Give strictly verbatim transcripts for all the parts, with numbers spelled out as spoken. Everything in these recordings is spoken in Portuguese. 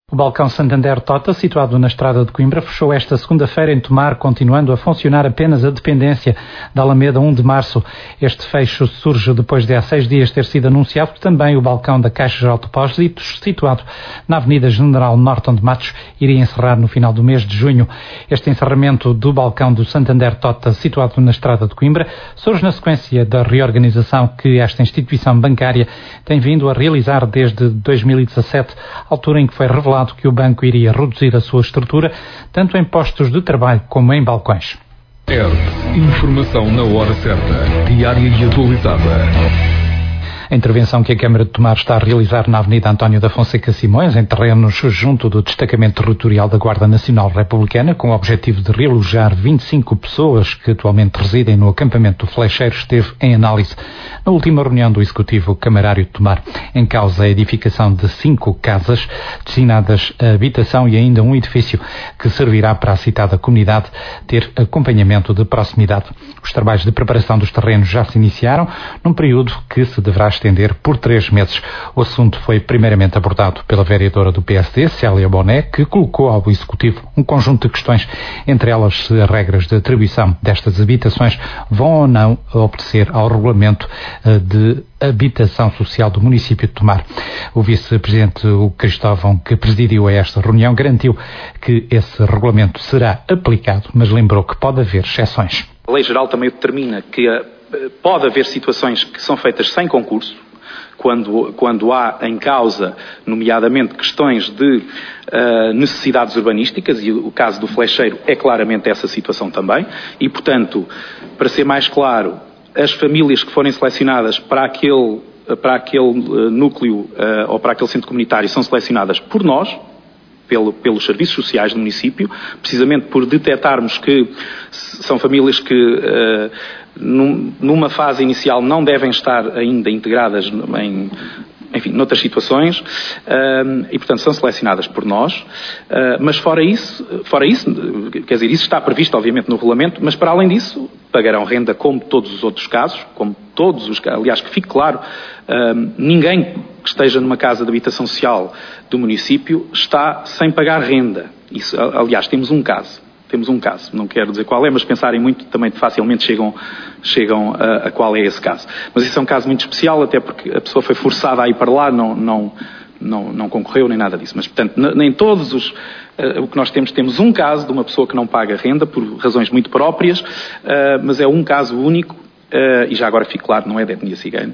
O balcão Santander Tota, situado na estrada de Coimbra, fechou esta segunda-feira em Tomar, continuando a funcionar apenas a dependência da Alameda um de Março. Este fecho surge depois de há seis dias ter sido anunciado que também o balcão da Caixa Geral de Depósitos, situado na Avenida General Norton de Matos, iria encerrar no final do mês de junho. Este encerramento do balcão do Santander Tota, situado na estrada de Coimbra, surge na sequência da reorganização que esta instituição bancária tem vindo a realizar desde dois mil e dezassete, altura em que foi revelado que o banco iria reduzir a sua estrutura, tanto em postos de trabalho como em balcões. Hertz, informação na hora certa, diária e atualizada. A intervenção que a Câmara de Tomar está a realizar na Avenida António da Fonseca Simões, em terrenos junto do Destacamento Territorial da Guarda Nacional Republicana, com o objetivo de realojar vinte e cinco pessoas que atualmente residem no acampamento do Flecheiro, esteve em análise na última reunião do Executivo Camarário de Tomar. Em causa a edificação de cinco casas destinadas a habitação e ainda um edifício que servirá para a citada comunidade ter acompanhamento de proximidade. Os trabalhos de preparação dos terrenos já se iniciaram, num período que se deverá estender por três meses. O assunto foi primeiramente abordado pela vereadora do P S D, Célia Boné, que colocou ao Executivo um conjunto de questões, entre elas se as regras de atribuição destas habitações vão ou não obedecer ao regulamento de habitação social do município de Tomar. O vice-presidente o Cristóvão, que presidiu a esta reunião, garantiu que esse regulamento será aplicado, mas lembrou que pode haver exceções. A Lei Geral também determina que a pode haver situações que são feitas sem concurso, quando, quando há em causa, nomeadamente, questões de uh, necessidades urbanísticas, e o caso do Flecheiro é claramente essa situação também, e, portanto, para ser mais claro, as famílias que forem selecionadas para aquele, para aquele uh, núcleo uh, ou para aquele centro comunitário são selecionadas por nós, Pelo, pelos serviços sociais do município, precisamente por detectarmos que são famílias que uh, num, numa fase inicial não devem estar ainda integradas em, enfim, noutras situações, uh, e portanto são selecionadas por nós, uh, mas fora isso, fora isso, quer dizer, isso está previsto obviamente no regulamento, mas para além disso pagarão renda como todos os outros casos, como todos os casos, aliás que fique claro, uh, ninguém que esteja numa casa de habitação social do município está sem pagar renda. Isso, aliás, temos um caso. Temos um caso. Não quero dizer qual é, mas pensarem muito também facilmente chegam, chegam a, a qual é esse caso. Mas isso é um caso muito especial, até porque a pessoa foi forçada a ir para lá, não, não, não, não concorreu nem nada disso. Mas, portanto, nem todos os... Uh, o que nós temos, temos um caso de uma pessoa que não paga renda por razões muito próprias, uh, mas é um caso único, uh, e já agora fique claro, não é de etnia cigana.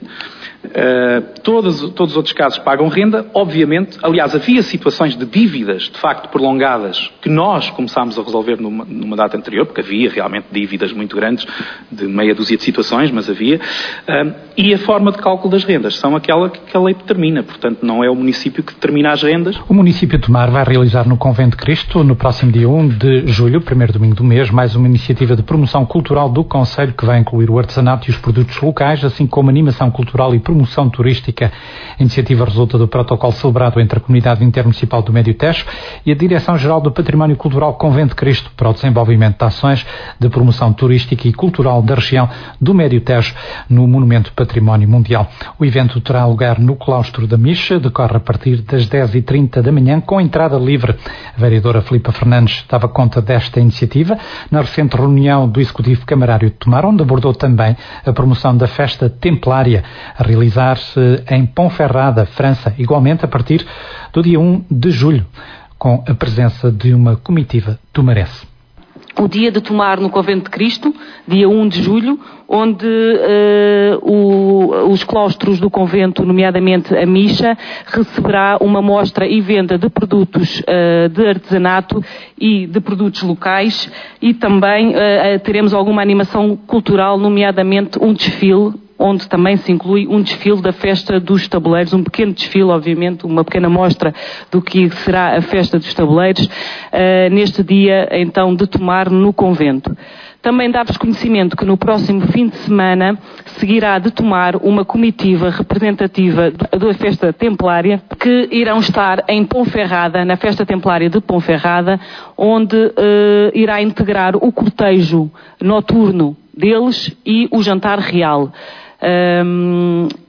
Uh, todos, todos os outros casos pagam renda, obviamente. Aliás, havia situações de dívidas, de facto, prolongadas, que nós começámos a resolver numa, numa data anterior, porque havia realmente dívidas muito grandes, de meia dúzia de situações, mas havia. Uh, e a forma de cálculo das rendas são aquela que a lei determina, portanto, não é o município que determina as rendas. O município de Tomar vai realizar no Convento de Cristo, no próximo dia um de julho, primeiro domingo do mês, mais uma iniciativa de promoção cultural do Concelho, que vai incluir o artesanato e os produtos locais, assim como animação cultural e promoção turística. A iniciativa resulta do protocolo celebrado entre a Comunidade Intermunicipal do Médio Tejo e a Direção-Geral do Património Cultural Convento de Cristo para o desenvolvimento de ações de promoção turística e cultural da região do Médio Tejo no Monumento Património Mundial. O evento terá lugar no Claustro da Micha, decorre a partir das dez e trinta da manhã, com entrada livre. A vereadora Filipa Fernandes dava conta desta iniciativa na recente reunião do Executivo Camarário de Tomar, onde abordou também a promoção da festa templária a realizar-se em Ponferrada, França, igualmente a partir do dia um de julho, com a presença de uma comitiva tomarense. O dia de Tomar no Convento de Cristo, dia um de julho, onde uh, o, os claustros do convento, nomeadamente a Micha, receberá uma mostra e venda de produtos uh, de artesanato e de produtos locais, e também uh, teremos alguma animação cultural, nomeadamente um desfile, onde também se inclui um desfile da Festa dos Tabuleiros, um pequeno desfile, obviamente, uma pequena mostra do que será a Festa dos Tabuleiros, uh, neste dia, então, de Tomar no convento. Também dá-vos conhecimento que no próximo fim de semana seguirá de Tomar uma comitiva representativa da Festa Templária, que irão estar em Ponferrada, na Festa Templária de Ponferrada, onde uh, irá integrar o cortejo noturno deles e o jantar real. Um,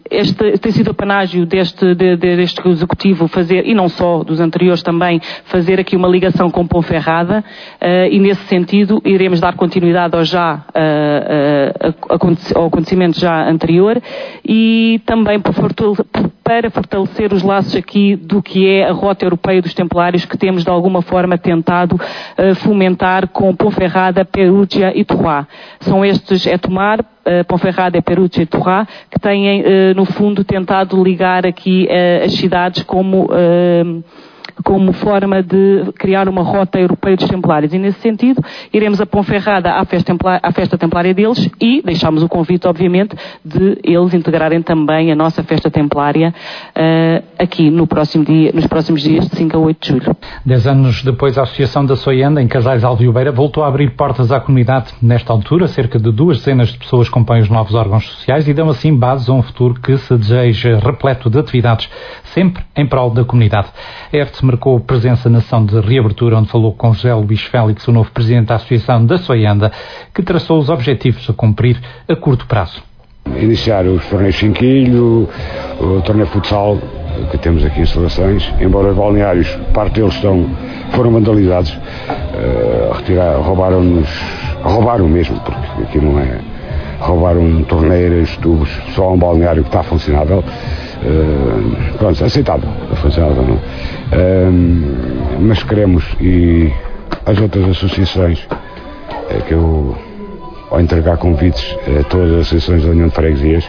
este tem sido apanágio deste, de, deste Executivo fazer, e não só dos anteriores também, fazer aqui uma ligação com Ponferrada, uh, e nesse sentido iremos dar continuidade ao já, uh, uh, ao acontecimento já anterior, e também para fortalecer, para fortalecer os laços aqui do que é a Rota Europeia dos Templários, que temos de alguma forma tentado uh, fomentar com Ponferrada, Perugia e Torrá. São estes, é Tomar, uh, Ponferrada, Perugia e Torrá, que têm, uh, no fundo, tentado ligar aqui uh, as cidades como, uh, como forma de criar uma rota europeia dos Templários. E, nesse sentido, iremos a Ponferrada à festa, templar, à festa templária deles e deixamos o convite, obviamente, de eles integrarem também a nossa festa templária uh, aqui no próximo dia, nos próximos dias de cinco a oito de julho. Dez anos depois, a Associação da Soianda, em Casais Alviobeira, voltou a abrir portas à comunidade. Nesta altura, cerca de duas dezenas de pessoas compõem os novos órgãos sociais e dão assim bases a um futuro que se deseja repleto de atividades, sempre em prol da comunidade. A E R T S marcou presença na sessão de reabertura, onde falou com José Luís Félix, o novo presidente da Associação da Soianda, que traçou os objetivos a cumprir a curto prazo. Iniciar os torneios Chinquilho, o torneio futsal, que temos aqui instalações, embora os balneários, parte deles estão, foram vandalizados, uh, retirar, roubaram-nos, roubaram mesmo, porque aqui não é, roubaram torneiras, tubos, só um balneário que está funcionável, uh, pronto, aceitável, funcionável não. Uh, mas queremos, e as outras associações, é que eu, ao entregar convites a todas as associações da União de Freguesias,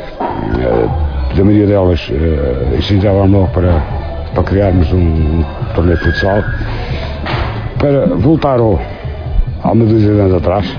a maioria delas uh, incendiavam logo para, para criarmos um, um torneio de futsal, para voltar ao, há uma dúzia de anos atrás.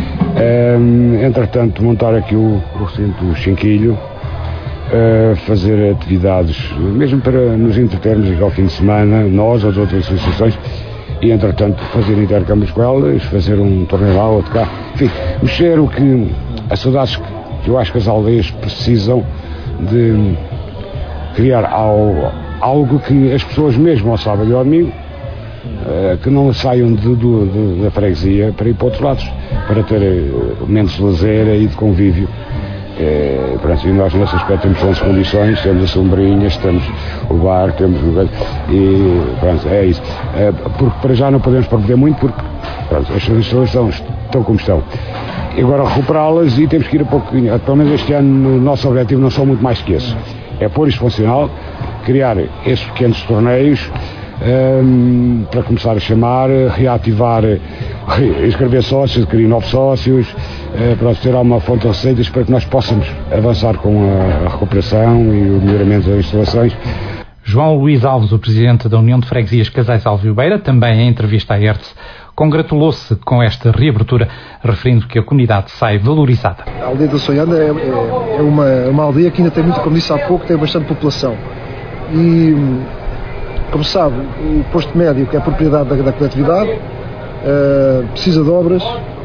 Um, entretanto, montar aqui o, o recinto do Chinquilho, uh, fazer atividades, mesmo para nos entretermos ao fim de semana, nós, as outras associações, e entretanto fazer intercâmbios com elas, fazer um torneio lá, outro cá, enfim, mexer o que, as saudades que eu acho que as aldeias precisam de criar algo, algo que as pessoas mesmo ao sábado e ao domingo, uh, que não saiam de, de, de, da freguesia para ir para outros lados, para ter uh, momentos de lazer e de convívio. Uh, pronto, e nós nesse aspecto temos excelentes condições, temos as sombrinhas, temos o bar, temos o... e pronto, é isso. Uh, porque para já não podemos perder muito, porque pronto, as condições estão, estão como estão. E agora recuperá-las e temos que ir a pouquinho, pelo menos este ano o nosso objetivo não são muito mais que esse, é pôr isto funcional, criar esses pequenos torneios, um, para começar a chamar, reativar, inscrever sócios, adquirir novos sócios, uh, para ter alguma fonte de receitas para que nós possamos avançar com a, a recuperação e o melhoramento das instalações. João Luís Alves, o presidente da União de Freguesias Casais Alviobeira, também em entrevista à E R T S, congratulou-se com esta reabertura, referindo que a comunidade sai valorizada. A aldeia da Soianda é, é, é uma, uma aldeia que ainda tem muito, como disse há pouco, tem bastante população. E, como sabe, o posto médio, que é a propriedade da, da coletividade, uh, precisa de obras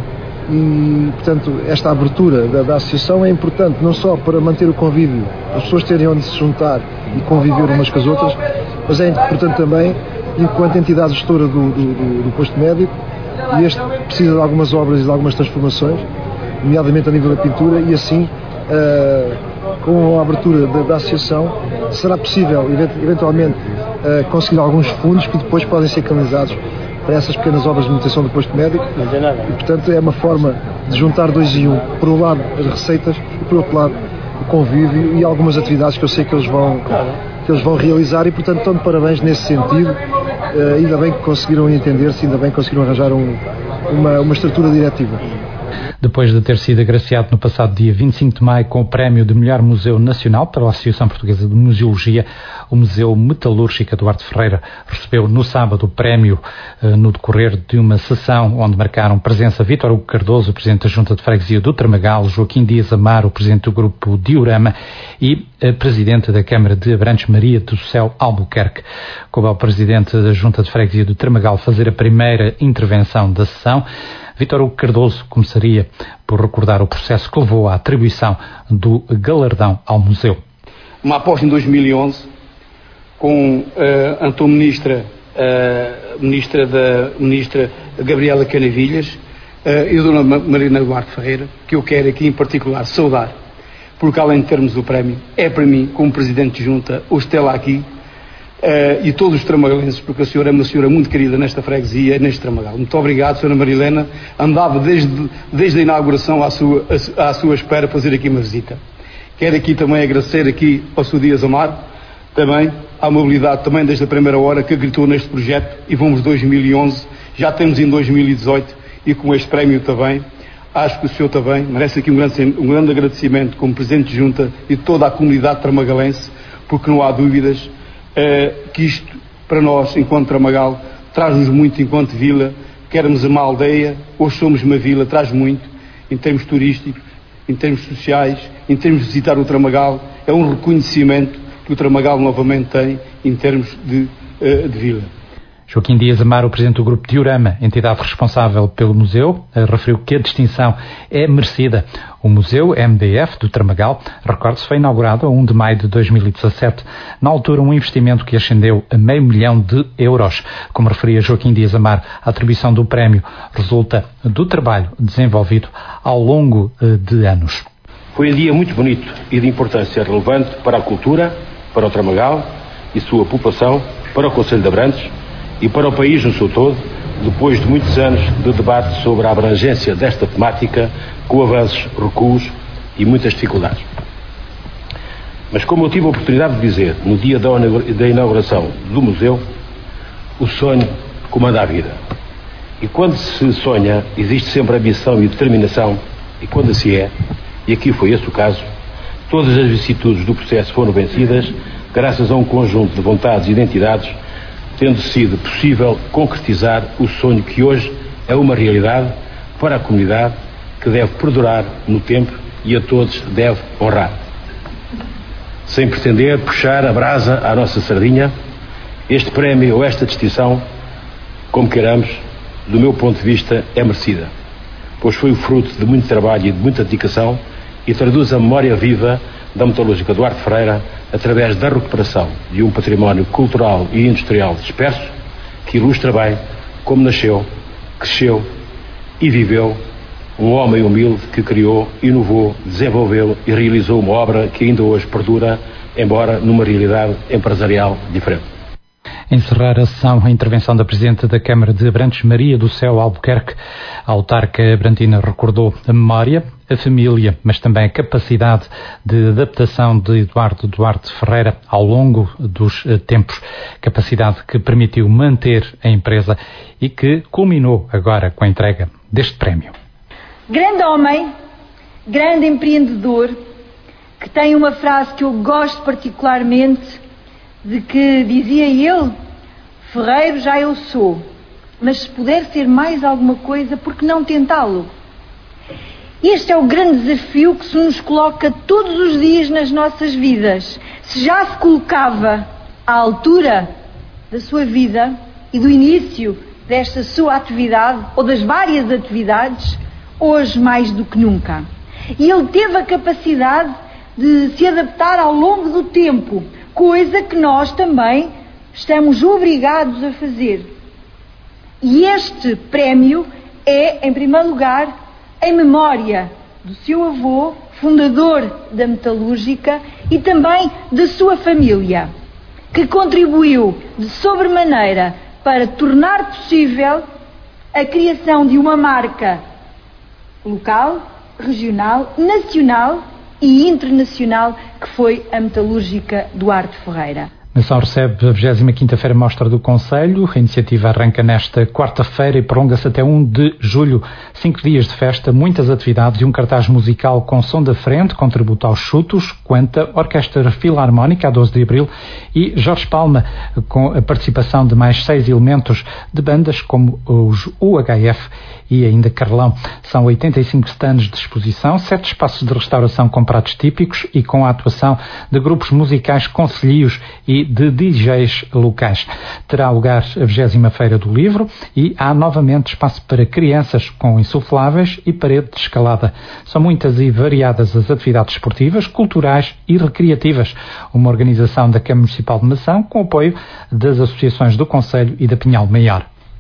e, portanto, esta abertura da, da associação é importante, não só para manter o convívio, as pessoas terem onde se juntar e conviver umas com as outras, mas é importante também enquanto entidade gestora do, do, do, do posto médico, e este precisa de algumas obras e de algumas transformações, nomeadamente a nível da pintura, e assim, uh, com a abertura da, da associação, será possível, eventualmente, uh, conseguir alguns fundos que depois podem ser canalizados para essas pequenas obras de manutenção do posto médico, e, portanto, é uma forma de juntar dois em um. Por um lado, as receitas, e por outro lado, o convívio e algumas atividades que eu sei que eles vão... que eles vão realizar, e portanto estão de parabéns nesse sentido, uh, ainda bem que conseguiram entender-se, ainda bem que conseguiram arranjar um, uma, uma estrutura diretiva. Depois de ter sido agraciado no passado dia vinte e cinco de maio com o prémio de melhor museu nacional pela Associação Portuguesa de Museologia, o Museu Metalúrgico Eduardo Ferreira recebeu no sábado o prémio eh, no decorrer de uma sessão onde marcaram presença Vítor Hugo Cardoso, o Presidente da Junta de Freguesia do Tramagal, Joaquim Dias Amaro, o Presidente do Grupo Diorama, e a Presidente da Câmara de Abrantes, Maria do Céu Albuquerque. Coube ao Presidente da Junta de Freguesia do Tramagal fazer a primeira intervenção da sessão. Vítor Hugo Cardoso começaria por recordar o processo que levou à atribuição do galardão ao museu. Uma aposta em dois mil e onze com a então ministra, a ministra, da, ministra Gabriela Canavilhas uh, e a dona Marina Duarte Ferreira, que eu quero aqui em particular saudar, porque além de termos o prémio, é para mim, como Presidente de Junta, o Estela aqui, Uh, e todos os tramagalenses, porque a senhora é uma senhora muito querida nesta freguesia, neste Tramagal. Muito obrigado, senhora Marilena. Andava desde, desde a inauguração à sua, à, à sua espera fazer aqui uma visita. Quero aqui também agradecer aqui ao senhor Dias Amaro, também à mobilidade também desde a primeira hora que acreditou neste projeto, e vamos dois mil e onze, já temos em dois mil e dezoito, e com este prémio também, acho que o senhor também merece aqui um grande, um grande agradecimento como Presidente de Junta e toda a comunidade tramagalense, porque não há dúvidas Uh, que isto, para nós, enquanto Tramagal, traz-nos muito enquanto vila, queremos uma aldeia, hoje somos uma vila, traz muito, em termos turísticos, em termos sociais, em termos de visitar o Tramagal, é um reconhecimento que o Tramagal novamente tem em termos de, uh, de vila. Joaquim Dias Amaro, o Presidente do Grupo Diorama, entidade responsável pelo museu, referiu que a distinção é merecida. O Museu M D F do Tramagal, recorde-se, foi inaugurado a primeiro de maio de dois mil e dezassete, na altura um investimento que ascendeu a meio milhão de euros. Como referia Joaquim Dias Amaro, a atribuição do prémio resulta do trabalho desenvolvido ao longo de anos. Foi um dia muito bonito e de importância relevante para a cultura, para o Tramagal e sua população, para o Concelho de Abrantes e para o país no seu todo, depois de muitos anos de debate sobre a abrangência desta temática, com avanços, recuos e muitas dificuldades. Mas como eu tive a oportunidade de dizer no dia da inauguração do museu, o sonho comanda a vida. E quando se sonha, existe sempre ambição e determinação, e quando assim é, e aqui foi esse o caso, todas as vicissitudes do processo foram vencidas, graças a um conjunto de vontades e identidades, tendo sido possível concretizar o sonho que hoje é uma realidade para a comunidade, que deve perdurar no tempo e a todos deve honrar. Sem pretender puxar a brasa à nossa sardinha, este prémio ou esta distinção, como queiramos, do meu ponto de vista, é merecida, pois foi o fruto de muito trabalho e de muita dedicação e traduz a memória viva da metalúrgica Duarte Ferreira através da recuperação de um património cultural e industrial disperso que ilustra bem como nasceu, cresceu e viveu um homem humilde que criou, inovou, desenvolveu e realizou uma obra que ainda hoje perdura, embora numa realidade empresarial diferente. Encerrar a sessão, a intervenção da Presidente da Câmara de Abrantes, Maria do Céu Albuquerque. A autarca abrantina recordou a memória, a família, mas também a capacidade de adaptação de Eduardo Duarte Ferreira ao longo dos tempos. Capacidade que permitiu manter a empresa e que culminou agora com a entrega deste prémio. Grande homem, grande empreendedor, que tem uma frase que eu gosto particularmente, de que dizia ele: ferreiro já eu sou, mas se puder ser mais alguma coisa, por que não tentá-lo? Este é o grande desafio que se nos coloca todos os dias nas nossas vidas. Se já se colocava à altura da sua vida e do início desta sua atividade, ou das várias atividades, hoje mais do que nunca. E ele teve a capacidade de se adaptar ao longo do tempo, coisa que nós também estamos obrigados a fazer. E este prémio é, em primeiro lugar, em memória do seu avô, fundador da metalúrgica, e também da sua família, que contribuiu de sobremaneira para tornar possível a criação de uma marca local, regional, nacional e internacional, que foi a metalúrgica Duarte Ferreira. A Nação recebe a vigésima quinta Feira Mostra do Concelho. A iniciativa arranca nesta quarta-feira e prolonga-se até primeiro de julho. Cinco dias de festa, muitas atividades e um cartaz musical com som da frente, com tributo aos chutos, Quanta, Orquestra Filarmónica, a doze de abril, e Jorge Palma, com a participação de mais seis elementos de bandas como os U H F e ainda Carlão. São oitenta e cinco stands de exposição, sete espaços de restauração com pratos típicos e com a atuação de grupos musicais concelhios e de D Js locais. Terá lugar a vigésima Feira do Livro e há novamente espaço para crianças com insufláveis e parede de escalada. São muitas e variadas as atividades esportivas, culturais e recreativas. Uma organização da Câmara Municipal de Mação com apoio das associações do Concelho e da Pinhal Maior.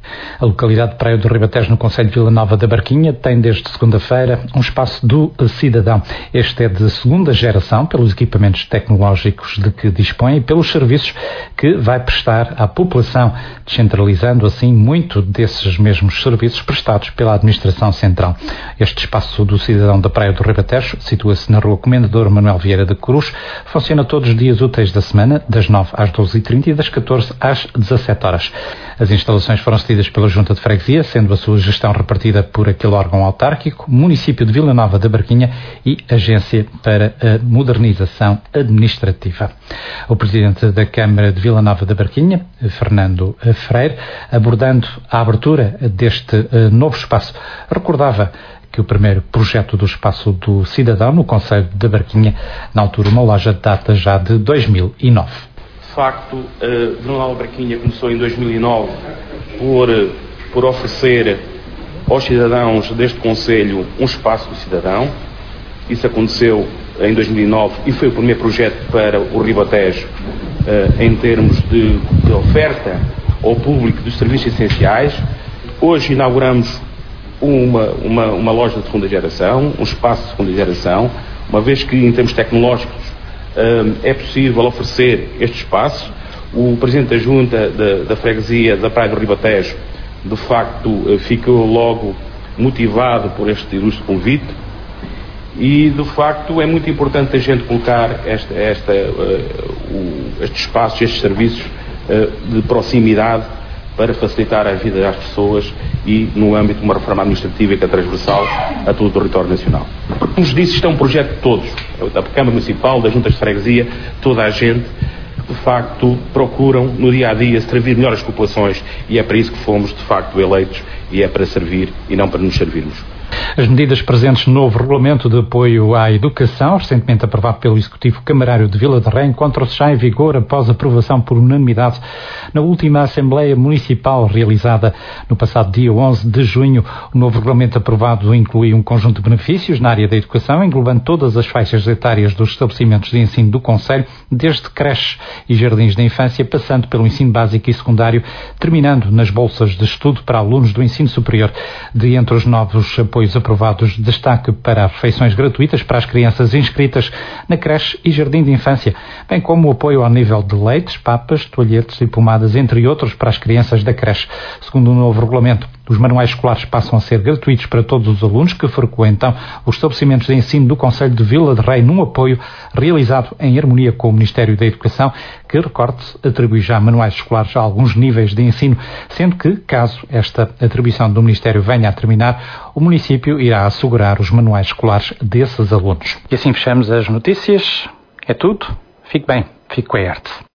A localidade de Praia do Ribatejo, no concelho de Vila Nova da Barquinha, tem desde segunda-feira um espaço do cidadão. Este é de segunda geração, pelos equipamentos tecnológicos de que dispõe e pelos serviços que vai prestar à população, descentralizando assim muito desses mesmos serviços prestados pela Administração Central. Este espaço do cidadão da Praia do Ribatejo situa-se na Rua Comendador Manuel Vieira de Cruz, funciona todos os dias úteis da semana, das nove às doze e trinta e das catorze às dezassete horas. As instalações foram cedidas pela Junta de Freguesia, sendo a sua gestão repartida por aquele órgão autárquico, município de Vila Nova da Barquinha e Agência para a Modernização Administrativa. O presidente da Câmara de Vila Nova da Barquinha, Fernando Freire, abordando a abertura deste uh, novo espaço, recordava que o primeiro projeto do Espaço do Cidadão, no concelho da Barquinha, na altura uma loja, data já de dois mil e nove. De facto, uh, Vila Nova da Barquinha começou em dois mil e nove por, por oferecer aos cidadãos deste concelho um espaço do cidadão. Isso aconteceu em dois mil e nove e foi o primeiro projeto para o Ribatejo uh, em termos de, de oferta ao público dos serviços essenciais. Hoje inauguramos uma, uma, uma loja de segunda geração, um espaço de segunda geração, uma vez que em termos tecnológicos uh, é possível oferecer este espaço. O Presidente da Junta da, da Freguesia da Praia do Ribatejo, de facto, uh, ficou logo motivado por este ilustre convite e, de facto, é muito importante a gente colocar esta, esta, uh, o, estes espaços, estes serviços uh, de proximidade para facilitar a vida das pessoas e no âmbito de uma reforma administrativa que é transversal a todo o território nacional. Como nos disse, isto é um projeto de todos, da Câmara Municipal, das Juntas de Freguesia, toda a gente, que de facto procuram no dia a dia servir melhor as populações e é para isso que fomos de facto eleitos e é para servir e não para nos servirmos. As medidas presentes no novo regulamento de apoio à educação, recentemente aprovado pelo Executivo Camarário de Vila de Rei, encontram-se já em vigor após aprovação por unanimidade na última Assembleia Municipal realizada no passado dia onze de junho. O novo regulamento aprovado inclui um conjunto de benefícios na área da educação, englobando todas as faixas etárias dos estabelecimentos de ensino do concelho, desde creches e jardins de infância, passando pelo ensino básico e secundário, terminando nas bolsas de estudo para alunos do ensino superior. De entre os novos apoios aprovados, destaque para refeições gratuitas para as crianças inscritas na creche e jardim de infância, bem como o apoio ao nível de leites, papas, toalhetes e pomadas, entre outros, para as crianças da creche. Segundo o novo regulamento, os manuais escolares passam a ser gratuitos para todos os alunos que frequentam os estabelecimentos de ensino do concelho de Vila de Rei, num apoio realizado em harmonia com o Ministério da Educação, que, recorde-se, atribui já manuais escolares a alguns níveis de ensino, sendo que, caso esta atribuição do Ministério venha a terminar, o município irá assegurar os manuais escolares desses alunos. E assim fechamos as notícias. É tudo. Fique bem. Fique com a arte.